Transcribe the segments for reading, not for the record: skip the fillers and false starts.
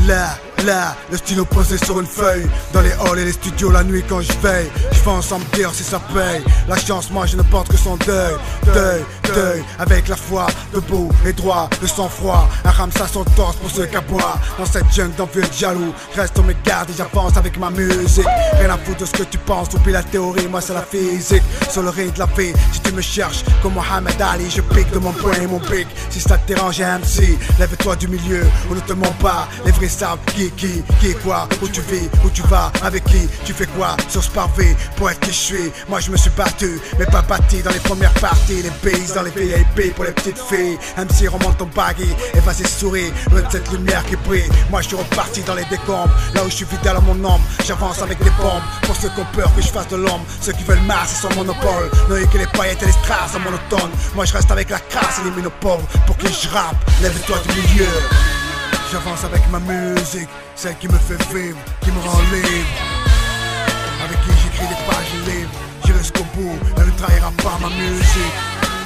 Là, le stylo posé sur une feuille. Dans les halls et les studios la nuit quand je veille. Je fais sans me dire si ça paye. La chance, moi je ne porte que son deuil. Deuil, avec la foi, debout et droit, le sang-froid. Un ramsa son torse pour ceux qui aboient. Dans cette jungle d'envieux jaloux, je reste au mes gardes et j'avance avec ma musique. Rien à foutre de ce que tu penses, oublie la théorie, moi c'est la physique. Sur le ring de la vie, si tu me cherches comme Mohamed Ali, je pique de mon poing et mon pic. Si ça te dérange MC, lève-toi du milieu, on ne te ment pas. Les vrais savent qui est quoi, où tu vis, où tu vas, avec qui, tu fais quoi sur ce pavé, pour être qui je suis. Moi je me suis battu, mais pas bâti dans les premières parties. Les pays dans les VIP pour les petites filles. MC remonte ton baggy et vas-y souris, loin de cette lumière qui brille. Moi je suis reparti dans les décombres, là où je suis fidèle à mon ombre. J'avance avec des bombes, pour ceux qui ont peur que je fasse de l'ombre. Ceux qui veulent masser son monopole, noyer que les paillettes et les strass en monotone. Moi je reste avec la crasse et les mines pauvres, pour qui je rappe, lève-toi du milieu. J'avance avec ma musique, celle qui me fait vivre, qui me rend libre. Avec qui j'écris des pages de livres, j'irai jusqu'au bout, elle ne trahira pas ma musique.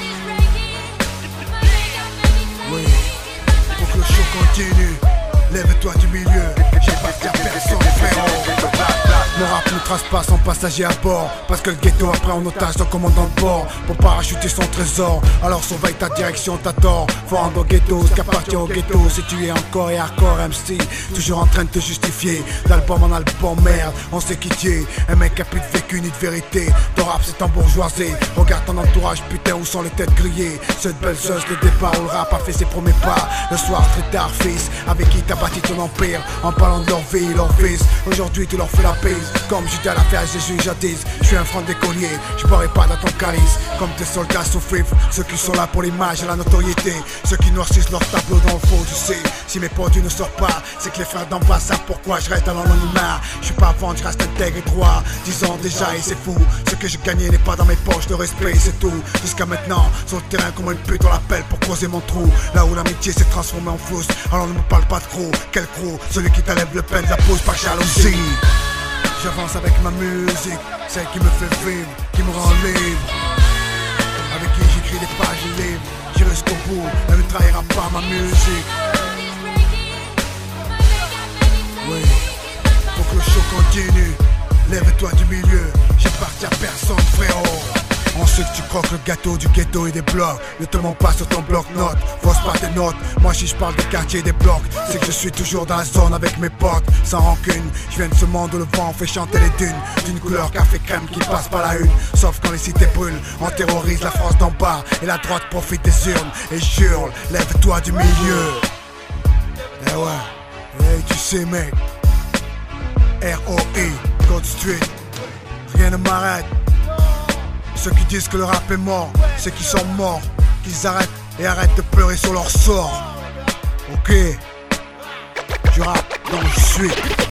Oui, pour que le show continue, lève-toi du milieu, j'ai pas à personne frérot. Mon rap ne trace pas son passager à bord, parce que le ghetto a pris en otage son commandant de bord pour parachuter son trésor. Alors surveille ta direction, t'as tort. Faut rendre au ghetto ce qui appartient au ghetto. Si tu es encore et hardcore MC, toujours en train de te justifier d'album en album, merde, on sait qui tu es. Un mec qui a plus de vécu ni de vérité. Ton rap c'est en bourgeoisie. Regarde ton entourage, putain, où sont les têtes grillées. Cette belle sauce de départ où le rap a fait ses premiers pas. Le soir très tard, fils, avec qui t'as bâti ton empire, en parlant de leur vie, leur fils. Aujourd'hui tu leur fais la bise, comme j'étais à l'affaire Jésus jadis. Je suis un franc d'écolier, je boirai pas dans ton calice. Comme tes soldats souffrent, ceux qui sont là pour l'image et la notoriété. Ceux qui noircissent leur tableau dans le faux, tu sais. Si mes produits ne sortent pas, c'est que les frères d'en bas savent pourquoi je reste dans l'anonymat. Je suis pas à vendre, je reste intègre et droit. 10 ans déjà et c'est fou. Ce que j'ai gagné n'est pas dans mes poches, de respect c'est tout. Jusqu'à maintenant, sur le terrain comme une pute on l'appelle pour creuser mon trou. Là où l'amitié s'est transformée en flousse. Alors ne me parle pas de croc, quel croc? Celui qui t'enlève le pain de la pose par jalousie. J'avance avec ma musique, celle qui me fait vivre, qui me rend libre. Avec qui j'écris des pages de livres, j'irai jusqu'au bout, elle ne trahira pas ma musique. Oui, faut que le show continue, lève-toi du milieu, j'ai parti à personne frérot. Ensuite tu croques le gâteau du ghetto et des blocs. Ne te mens pas sur ton bloc-notes, fausse pas tes notes. Moi si je parle des quartiers et des blocs, c'est que je suis toujours dans la zone avec mes potes, sans rancune. Je viens de ce monde où le vent fait chanter les dunes, d'une couleur café crème qui passe par la une. Sauf quand les cités brûlent, on terrorise la France d'en bas. Et la droite profite des urnes et hurle, lève-toi du milieu. Eh ouais, tu sais mec, R.O.I, Code Street, rien ne m'arrête. Ceux qui disent que le rap est mort, c'est qu'ils sont morts, qu'ils arrêtent et arrêtent de pleurer sur leur sort. Ok, je rappe donc je suis.